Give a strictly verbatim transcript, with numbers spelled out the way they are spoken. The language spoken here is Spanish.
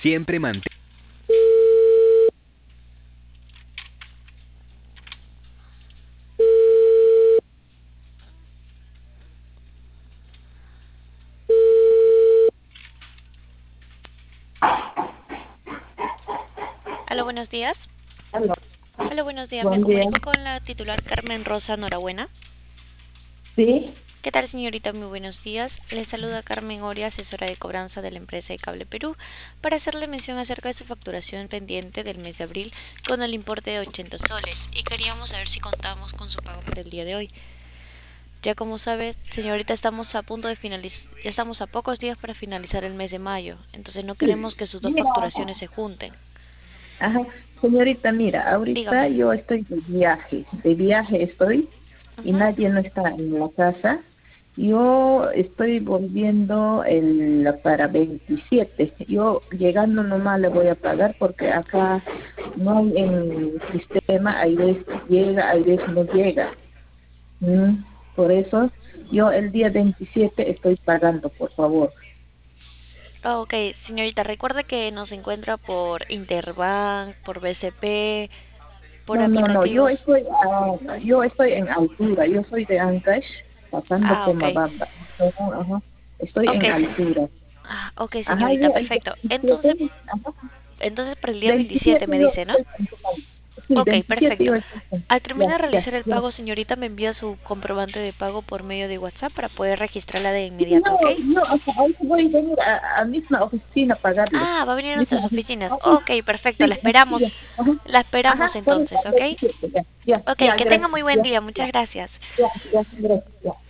Siempre mantén. Aló, buenos días. Aló, Aló, buenos días. Me buen día. comunico con la titular Carmen Rosa Norabuena. Sí, ¿Qué tal, señorita? Muy buenos días. Le saluda Carmen Oria, asesora de cobranza de la empresa de Cable Perú, para hacerle mención acerca de su facturación pendiente del mes de abril con el importe de ochenta soles y queríamos saber si contamos con su pago para el día de hoy. Ya como sabe, señorita, estamos a punto de finalizar, ya estamos a pocos días para finalizar el mes de mayo, entonces no queremos que sus dos mira, facturaciones se junten. ajá, señorita, mira, Dígame. ahorita yo estoy de viaje, de viaje estoy y Ujú. nadie no está en la casa. Yo estoy volviendo el, para veintisiete. Yo llegando nomás le voy a pagar porque acá no hay en el sistema, hay veces llega, hay veces no llega. Mm, Por eso yo el día veintisiete estoy pagando, por favor. Ah, ok, señorita, recuerde que nos encuentra por Interbank, por B C P, por No, no, no, yo aplicativos. estoy, ah, yo estoy en altura, yo soy de Ancash, pasando Ah, por ok. Mabamba. Ajá, ajá. Estoy Ok, en se- altura. ah, ok, Ajá, señorita, yo el perfecto. veintisiete, Entonces, ajá, entonces para el día veintisiete veintisiete me yo dice, ¿no? estoy en Tucumán. Sí, Ok, veintisiete perfecto. yo estoy en, Al ya, terminar de ya, realizar el ya. pago, señorita, me envía su comprobante de pago por medio de WhatsApp para poder registrarla de Sí, inmediato, ¿ok? no, no, hasta ahí voy a venir a, a misma oficina a pagarle. Ah, va a venir a Misma nuestras oficina. oficinas. Ah, sí, Ok, perfecto, sí, la sí, ya, esperamos. ajá, La esperamos ajá, por eso, entonces, ¿ok? veintisiete, ya, ya, Ok, ya, que tenga gracias, muy buen ya, día. ya, Muchas gracias. ya, ya, gracias, ya.